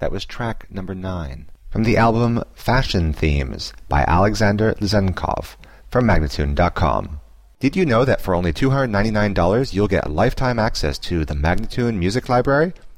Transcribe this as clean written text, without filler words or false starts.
That was track number 9. From the album Fashion Themes by Alexander Lizenkov from Magnatune.com. Did you know that for only $299 you'll get lifetime access to the Magnatune Music Library?